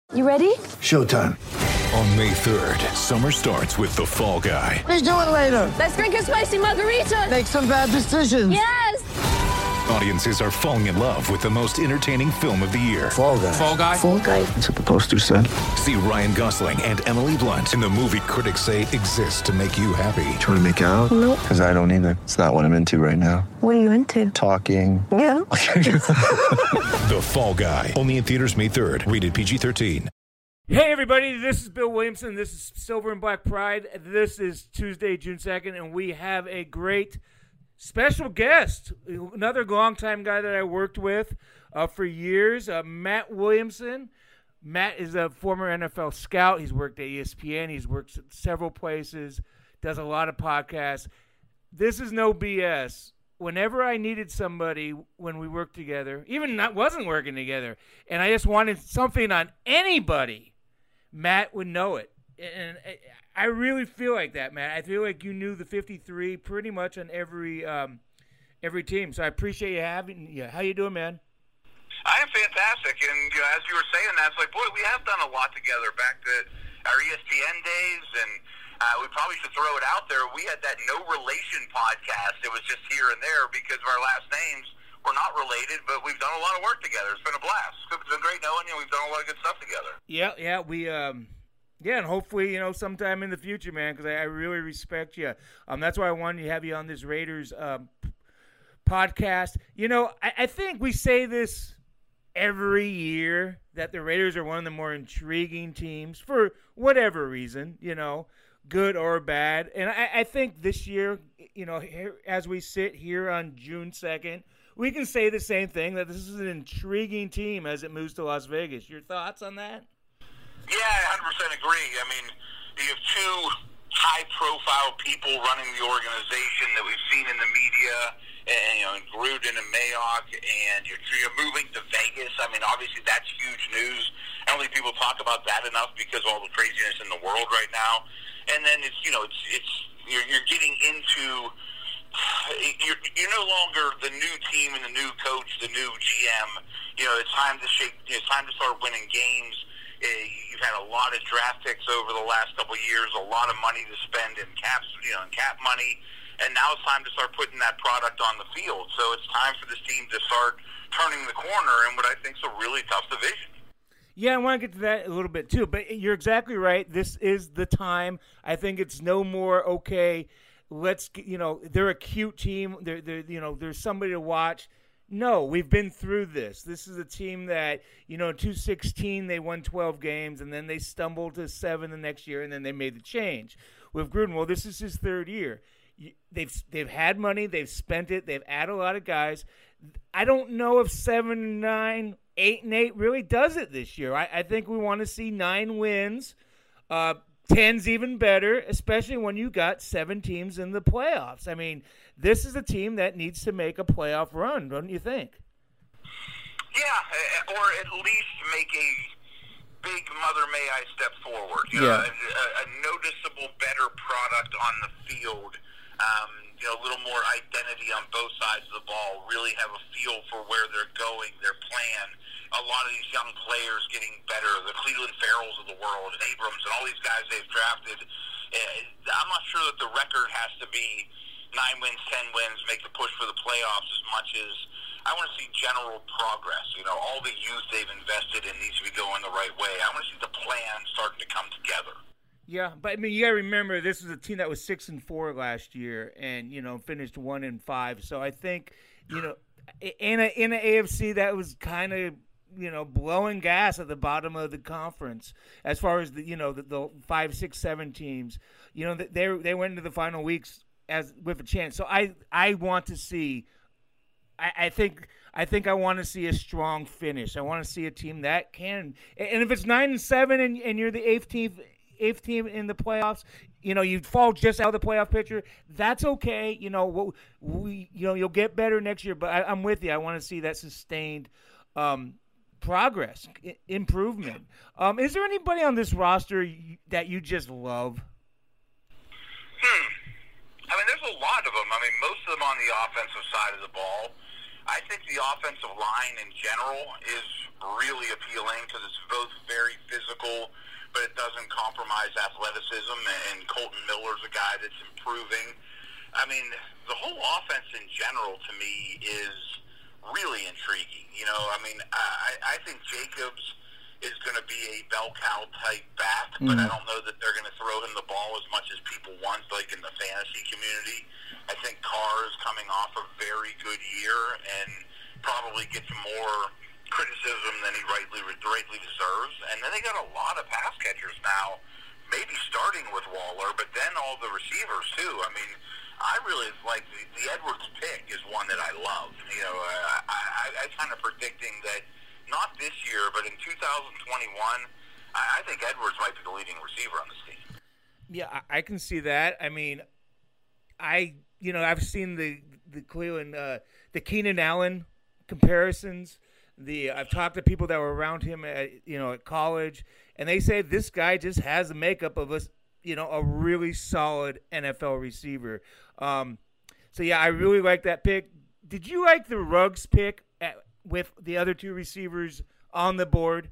You ready? Showtime. On May 3rd, summer starts with The Fall Guy. Let's do it later. Let's drink a spicy margarita. Make some bad decisions. Yes! Audiences are falling in love with the most entertaining film of the year. Fall Guy. Fall Guy? Fall guy. That's what the poster said. See Ryan Gosling and Emily Blunt in the movie critics say exists to make you happy. Trying to make it out? Nope. Because I don't either. It's not what I'm into right now. What are you into? Talking. Yeah. The Fall Guy. Only in theaters May 3rd. Rated PG-13. Hey everybody, this is Bill Williamson. This is Silver and Black Pride. This is Tuesday, June 2nd, and we have a great special guest, another longtime guy that I worked with for years, Matt Williamson. Matt is a former NFL scout. He's worked at ESPN. He's worked at several places, does a lot of podcasts. This is no BS. Whenever I needed somebody when we worked together, even not wasn't working together, and I just wanted something on anybody, Matt would know it. And I really feel like that, Matt. I feel like you knew the 53 pretty much on every team. So I appreciate you having you. How you doing, man? I am fantastic. And as you were saying that, it's like, boy, we have done a lot together back to our ESPN days, and we probably should throw it out there. We had that No Relation podcast. It was just here and there because of our last names. We're not related, but we've done a lot of work together. It's been a blast. It's been great knowing you. We've done a lot of good stuff together. Yeah, we and hopefully, sometime in the future, man, because I really respect you. That's why I wanted to have you on this Raiders podcast. I think we say this every year that the Raiders are one of the more intriguing teams for whatever reason, good or bad. And I think this year, here, as we sit here on June 2nd, we can say the same thing, that this is an intriguing team as it moves to Las Vegas. Your thoughts on that? Yeah, I 100% agree. I mean, you have two high-profile people running the organization that we've seen in the media, and Gruden and Mayock, and you're moving to Vegas. I mean, obviously that's huge news. I don't think people talk about that enough because of all the craziness in the world right now. And then you're getting into. You're no longer the new team and the new coach, the new GM. It's time to It's time to start winning games. You've had a lot of draft picks over the last couple of years, a lot of money to spend in cap money, and now it's time to start putting that product on the field. So it's time for this team to start turning the corner in what I think is a really tough division. Yeah, I want to get to that a little bit too, but you're exactly right. This is the time. I think it's no more okay. They're a cute team. There's somebody to watch. No, we've been through this. This is a team that, in 2016 they won 12 games, and then they stumbled to 7 the next year, and then they made the change. With Gruden, well, this is his third year. They've had money, they've spent it, they've added a lot of guys. I don't know if 7-9, 8-8 really does it this year. I think we want to see 9 wins. 10's even better, especially when you got 7 teams in the playoffs. I mean, this is a team that needs to make a playoff run, don't you think? Yeah, or at least make a big Mother May I step forward. A noticeable better product on the field. A little more identity on both sides of the ball. Really have a feel for where they're going, their plan. A lot of these young players getting better, the Cleveland Farrells of the world, and Abrams, and all these guys they've drafted. I'm not sure that the record has to be 9 wins, 10 wins, make the push for the playoffs as much as I want to see general progress. All the youth they've invested in needs to be going the right way. I want to see the plan starting to come together. Yeah, but you got to remember, this is a team that was 6-4 last year, and finished 1-5. So I think in an AFC that was kind of blowing gas at the bottom of the conference as far as the 5, 6, 7 teams. They went into the final weeks with a chance. So I want to see. I think I want to see a strong finish. I want to see a team that can. And if it's 9-7 and you're the eighth team in the playoffs, you fall just out of the playoff picture. That's okay. You'll get better next year. But I'm with you. I want to see that sustained progress, improvement. Is there anybody on this roster that you just love? I mean, there's a lot of them. I mean, most of them on the offensive side of the ball. I think the offensive line in general is really appealing because it's both very physical compromise athleticism, and Colton Miller's a guy that's improving. I mean, the whole offense in general to me is really intriguing. You know, I mean, I think Jacobs is going to be a bell cow type back, but I don't know that they're going to throw him the ball as much as people want, like in the fantasy community. I think Carr is coming off a very good year and probably gets more criticism than he rightly deserves. And then they got a lot of pass catchers now, maybe starting with Waller, but then all the receivers too. I mean, I really like the Edwards pick is one that I love. You know, I kind of predicting that not this year, but in 2021, I think Edwards might be the leading receiver on this team. Yeah, I can see that. I mean, I've seen the Cleveland, the Keenan Allen comparisons. I've talked to people that were around him at college, and they say this guy just has the makeup of a really solid NFL receiver. So yeah, I really like that pick. Did you like the Ruggs pick with the other two receivers on the board?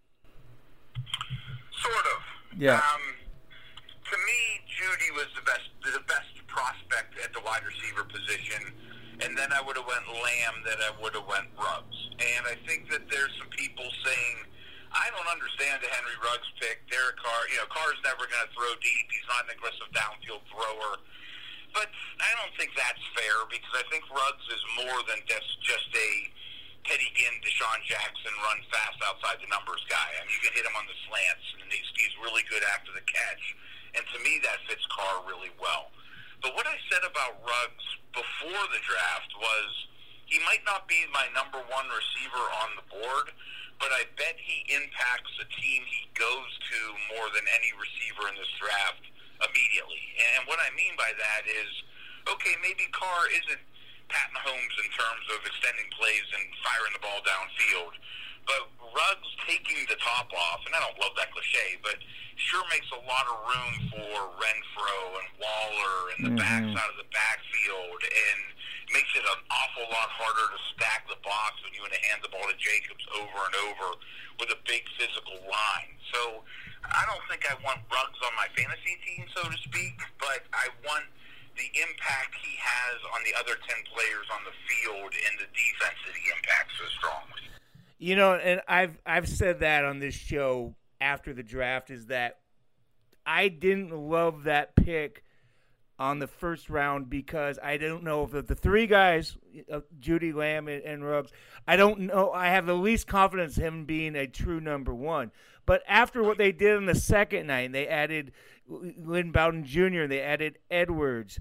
Sort of. Yeah. To me, Judy was the best prospect at the wide receiver position, and then I would have went Lamb, then I would have went Ruggs. And I think that there's some people saying, I don't understand the Henry Ruggs pick. Derek Carr, Carr's never going to throw deep. He's not an aggressive downfield thrower. But I don't think that's fair, because I think Ruggs is more than just a Teddy Ginn, Deshaun Jackson, run fast outside the numbers guy. I mean, you can hit him on the slants, and he's really good after the catch. And to me, that fits Carr really well. But what I said about Ruggs before the draft was he might not be my number one receiver on the board, but I bet he impacts the team he goes to more than any receiver in this draft immediately. And what I mean by that is, okay, maybe Carr isn't Pat Mahomes in terms of extending plays and firing the ball downfield, but Ruggs taking the top off, and I don't love that cliche, but sure makes a lot of room for Renfro and Waller and the backs out of the backfield, and makes it an awful lot harder to stack the box when you want to hand the ball to Jacobs over and over with a big physical line. So I don't think I want Ruggs on my fantasy team, so to speak, but I want the impact he has on the other 10 players on the field and the defense that he impacts so strongly. You know, and I've said that on this show after the draft, is that I didn't love that pick on the first round because I don't know if the three guys, Judy, Lamb, and Ruggs, I don't know. I have the least confidence in him being a true number one. But after what they did on the second night, they added Lynn Bowden Jr., they added Edwards.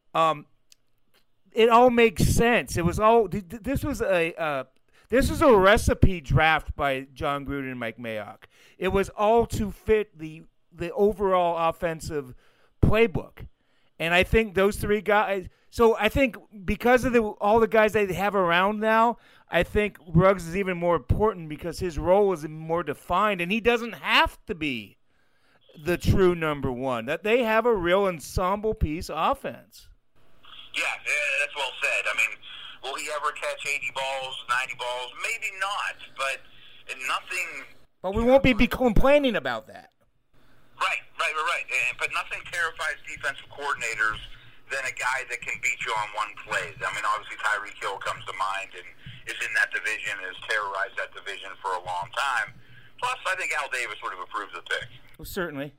It all makes sense. It was all this was a recipe draft by John Gruden and Mike Mayock. It was all to fit the overall offensive playbook. And I think those three guys – so I think because of all the guys they have around now, I think Ruggs is even more important because his role is more defined, and he doesn't have to be the true number one. That they have a real ensemble piece offense. Yeah, that's well said. I mean, will he ever catch 80 balls, 90 balls? Maybe not, but nothing – But we won't be complaining about that. Right. But nothing terrifies defensive coordinators than a guy that can beat you on one play. I mean, obviously Tyreek Hill comes to mind and is in that division and has terrorized that division for a long time. Plus, I think Al Davis would have approved the pick. Well, certainly.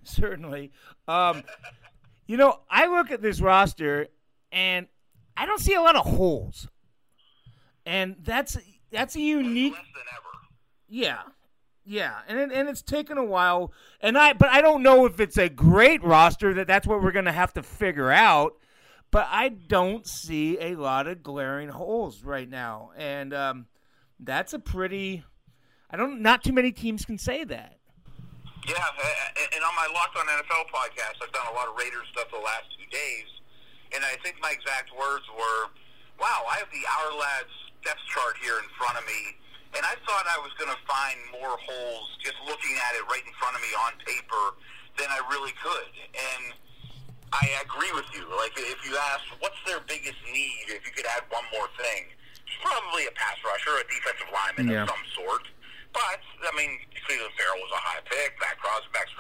I look at this roster and I don't see a lot of holes, and that's a unique. Less than ever. Yeah, and it's taken a while, but I don't know if it's a great roster. That's what we're going to have to figure out. But I don't see a lot of glaring holes right now, and that's a pretty. Not too many teams can say that. Yeah, and on my Locked On NFL podcast, I've done a lot of Raiders stuff the last 2 days, and I think my exact words were, "Wow, I have the Our Lads depth chart here in front of me." And I thought I was going to find more holes just looking at it right in front of me on paper than I really could. And I agree with you. Like, if you ask, what's their biggest need, if you could add one more thing, it's probably a pass rusher, a defensive lineman of some sort. But, I mean, Cleveland Farrell was a high pick. Max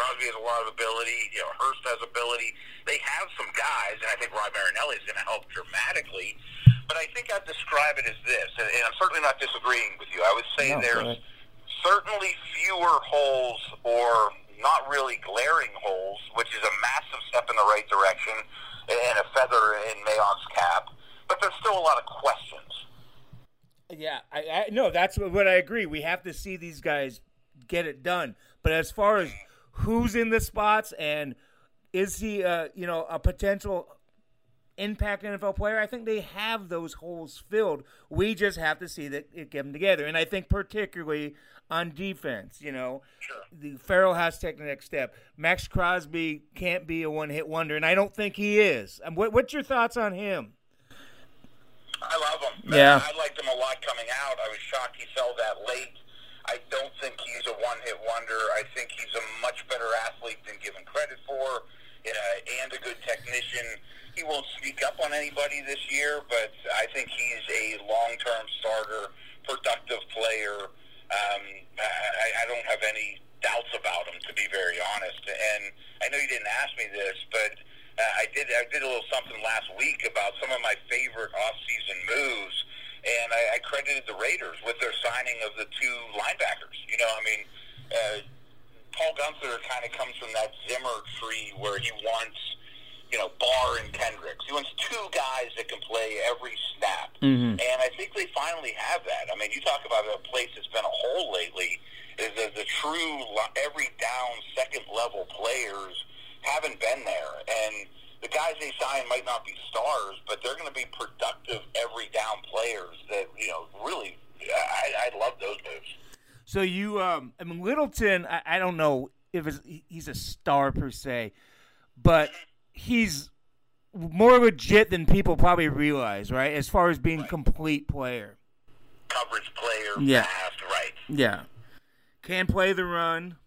Crosby has a lot of ability. Hurst has ability. They have some guys, and I think Rod Marinelli is going to help dramatically. But I think I'd describe it as this, and I'm certainly not disagreeing with you. I would say there's certainly fewer holes, or not really glaring holes, which is a massive step in the right direction and a feather in Mayock's cap. But there's still a lot of questions. Yeah, I no, that's what I agree. We have to see these guys get it done. But as far as who's in the spots and is he, a potential impact NFL player, I think they have those holes filled. We just have to see that it get them together. And I think particularly on defense, the Farrell has to take the next step. Max Crosby can't be a one-hit wonder, and I don't think he is. What's your thoughts on him? I love him. Yeah. I liked him a lot coming out. I was shocked he fell that late. I don't think he's a one-hit wonder. I think he's a much better athlete than given credit for, and a good technician. He won't speak up on anybody this year, but I think he's a long-term starter, productive player. I don't have any doubts about him, to be very honest. And I know you didn't ask me this, but I did a little something last week about some of my favorite off-season moves, and I credited the Raiders with their signing of the two linebackers. Paul Guenther kind of comes from that Zimmer tree where he wants, Barr and Kendricks. He wants two guys that can play every snap. Mm-hmm. And I think they finally have that. You talk about a place that's been a hole lately, is the true every down second-level players haven't been there. And the guys they sign might not be stars, but they're going to be productive every down players that, really, I love those moves. So Littleton, I don't know if he's a star per se, but he's more legit than people probably realize, right? As far as being complete player. Coverage player, fast, right. Yeah. Can play the run.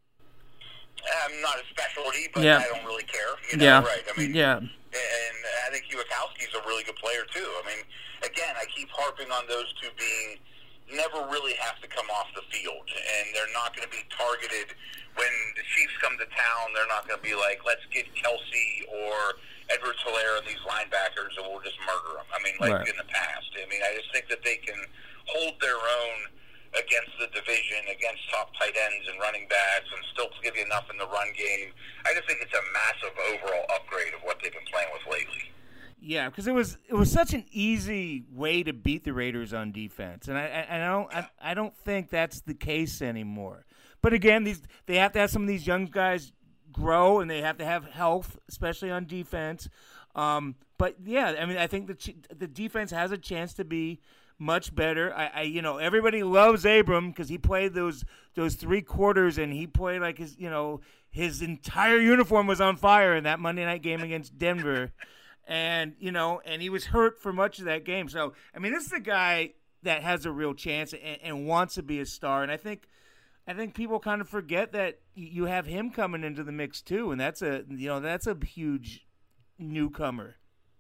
Not a specialty, but I don't really care. Right? And I think Hewitkowski's a really good player too. Again, I keep harping on those two being never really have to come off the field, and they're not going to be targeted when the Chiefs come to town. They're not going to be like, let's get Kelsey or Edwards Helaire and these linebackers, and we'll just murder them. In the past. I just think that they can hold their own against the division, against top tight ends and running backs, and still give you enough in the run game. I just think it's a massive overall upgrade of what they've been playing with lately. Yeah, because it was such an easy way to beat the Raiders on defense, and I don't think that's the case anymore. But again, they have to have some of these young guys grow, and they have to have health, especially on defense. But yeah, I think the defense has a chance to be much better. Everybody loves Abram because he played those 3 quarters, and he played like his entire uniform was on fire in that Monday night game against Denver. And he was hurt for much of that game. So, this is a guy that has a real chance and wants to be a star. And I think people kind of forget that you have him coming into the mix too, and that's a huge newcomer.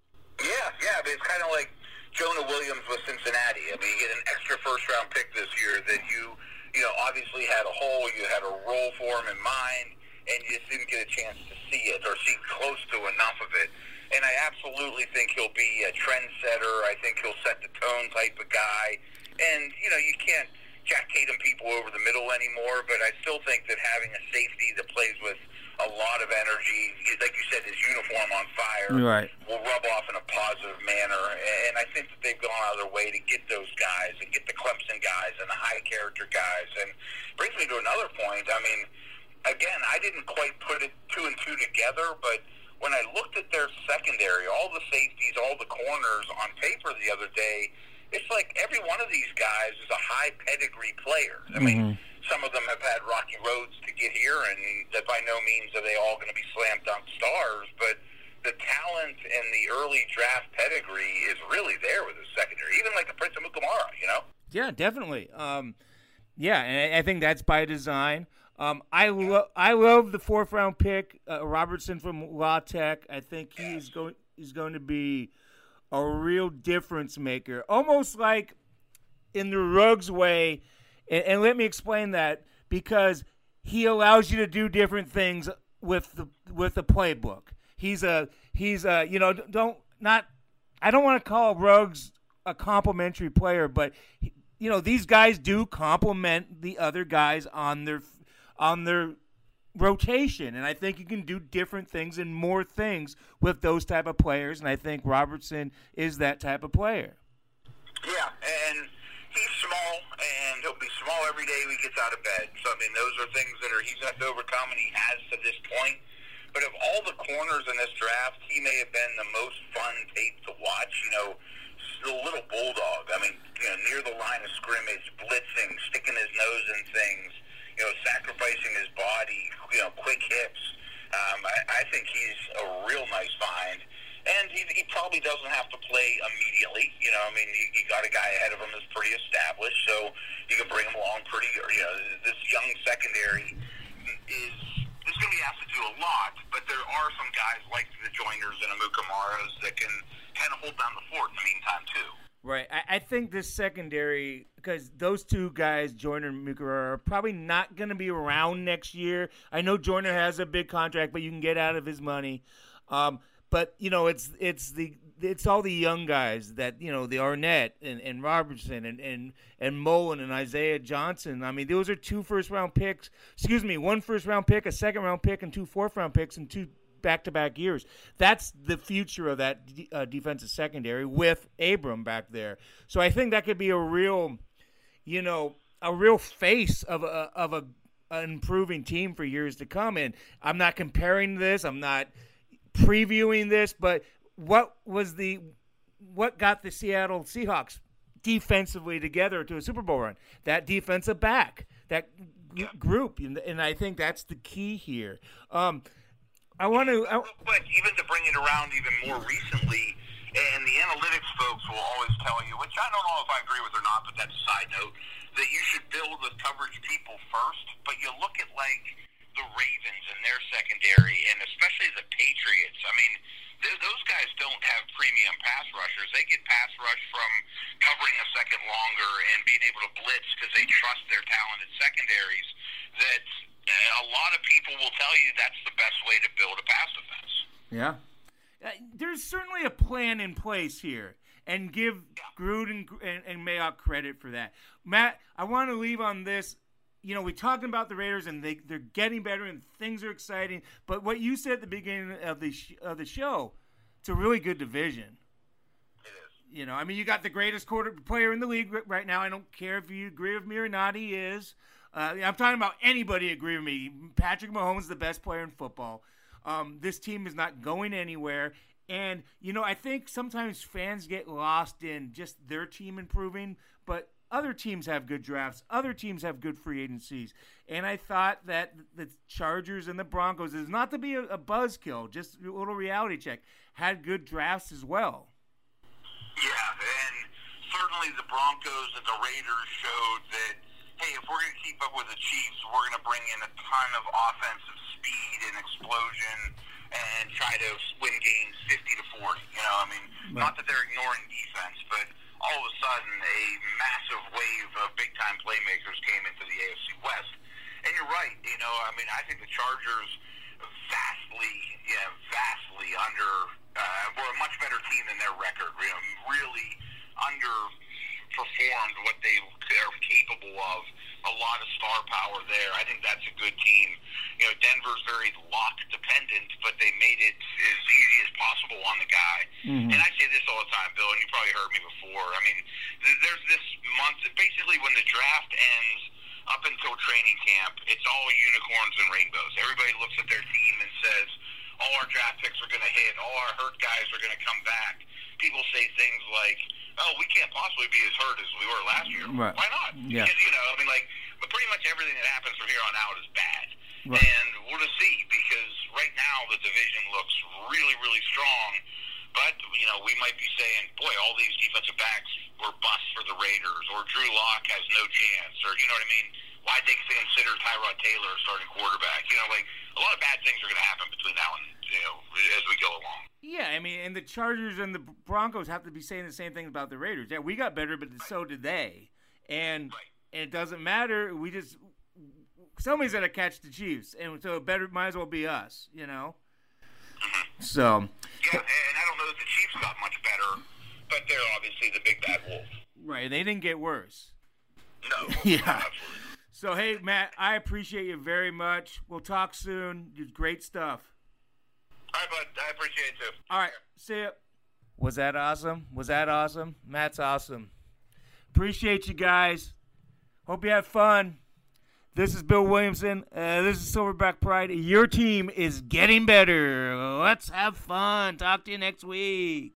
Yeah, but it's kind of like Jonah Williams with Cincinnati. You get an extra first-round pick this year that you obviously had a hole, you had a role for him in mind, and you just didn't get a chance to see it or see close to enough of it. And I absolutely think he'll be a trendsetter. I think he'll set the tone type of guy. And, you can't Jack Tatum people over the middle anymore, but I still think that having a safety that plays with a lot of energy, like you said, his uniform on fire, will rub off in a positive manner. And I think that they've gone out of their way to get those guys and get the Clemson guys and the high-character guys. And brings me to another point. Again, I didn't quite put it 2 and 2 together, but when I looked at their secondary, all the safeties, all the corners on paper the other day, it's like every one of these guys is a high pedigree player. Some of them have had rocky roads to get here, and that by no means are they all going to be slam dunk stars, but the talent and the early draft pedigree is really there with the secondary, even like the Prince of Mukamara, Yeah, definitely. And I think that's by design. I love the 4th-round pick, Robertson from La Tech. I think he's going to be a real difference maker, almost like in the Ruggs way. And let me explain that, because he allows you to do different things with the playbook. He's I don't want to call Ruggs a complimentary player, but these guys do complement the other guys on their rotation, and I think you can do different things and more things with those type of players, and I think Robertson is that type of player. Yeah, and he's small, and he'll be small every day when he gets out of bed. So, I mean, those are things that he's going to have to overcome, and he has to this point. But of all the corners in this draft, he may have been the most fun tape to watch. The little bulldog. I mean, near the line of scrimmage, blitzing, sticking his nose in things, sacrificing his body, quick hips. I think he's a real nice find. And he probably doesn't have to play immediately. You got a guy ahead of him that's pretty established, so you can bring him along pretty. This young secondary is going to be asked to do a lot, but there are some guys like the Joiners and Amukamara's that can kind of hold down the fort in the meantime too. Right. I think this secondary, because those two guys, Joyner and Mukara, are probably not going to be around next year. I know Joyner has a big contract, but you can get out of his money. But it's all the young guys that the Arnett and Robertson and Mullen and Isaiah Johnson. I mean, those are 2 first-round picks. Excuse me, 1 first-round pick, a second-round pick, and 2 fourth-round picks in 2 back-to-back years. That's the future of that defensive secondary with Abram back there. So I think that could be a real face of an improving team for years to come. And I'm not comparing this. I'm not previewing this, but what got the Seattle Seahawks defensively together to a Super Bowl run? That defensive back, that group, and I think that's the key here. Real quick, even to bring it around even more recently, and the analytics folks will always tell you, which I don't know if I agree with or not, but that's a side note, that you should build with coverage people first. But you look at the Ravens and their secondary, and especially the Patriots. I mean, those guys don't have premium pass rushers. They get pass rush from covering a second longer and being able to blitz because they trust their talented secondaries. That a lot of people will tell you that's the best way to build a pass defense. Yeah. There's certainly a plan in place here, and give Gruden and Mayock credit for that. Matt, I want to leave on this. We talked about the Raiders, and they're getting better, and things are exciting. But what you said at the beginning of the show, it's a really good division. It is. I mean, you got the greatest player in the league right now. I don't care if you agree with me or not. He is. I'm talking about anybody agree with me. Patrick Mahomes is the best player in football. This team is not going anywhere. And, I think sometimes fans get lost in just their team improving, but other teams have good drafts. Other teams have good free agencies. And I thought that the Chargers and the Broncos, is not to be a buzzkill, just a little reality check, had good drafts as well. Yeah, and certainly the Broncos and the Raiders showed that, hey, if we're going to keep up with the Chiefs, we're going to bring in a ton of offensive speed and explosion and try to win games 50-40. Not that they're ignoring defense, but all of a sudden a massive wave of big-time playmakers came into the AFC West. And you're right. I think the Chargers vastly under were a much better team than their record. Really underperformed what they are capable of. A lot of star power there. I think that's a good team. Denver's very lock dependent, but they made it as easy as possible on the guy. Mm-hmm. And I say this all the time, Bill, and you probably heard me before. I mean, there's this month, basically when the draft ends up until training camp, it's all unicorns and rainbows. Everybody looks at their team and says, all our draft picks are going to hit, all our hurt guys are going to come back. People say things like, oh, we can't possibly be as hurt as we were last year. Right. Why not? Yeah. Because, but pretty much everything that happens from here on out is bad. Right. And we'll just see, because right now the division looks really, really strong. But, we might be saying, boy, all these defensive backs were busts for the Raiders, or Drew Lock has no chance, or, you know what I mean? Why'd they consider Tyrod Taylor a starting quarterback? A lot of bad things are going to happen between now and, as we go along. Yeah, and the Chargers and the Broncos have to be saying the same thing about the Raiders. Yeah, we got better, but so did they. And it doesn't matter. somebody's gonna catch the Chiefs, and so it might as well be us, So. Yeah, and I don't know that the Chiefs got much better, but they're obviously the big bad wolf. Right, they didn't get worse. No. Yeah. Absolutely. So, hey, Matt, I appreciate you very much. We'll talk soon. You did great stuff. All right, bud. I appreciate it, too. All right, see ya. Was that awesome? Matt's awesome. Appreciate you guys. Hope you have fun. This is Bill Williamson. This is Silverback Pride. Your team is getting better. Let's have fun. Talk to you next week.